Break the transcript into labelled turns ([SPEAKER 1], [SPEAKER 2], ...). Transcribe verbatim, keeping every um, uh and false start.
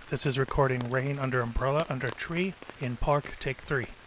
[SPEAKER 1] This is recording Rain Under Umbrella Under Tree in Park, take three.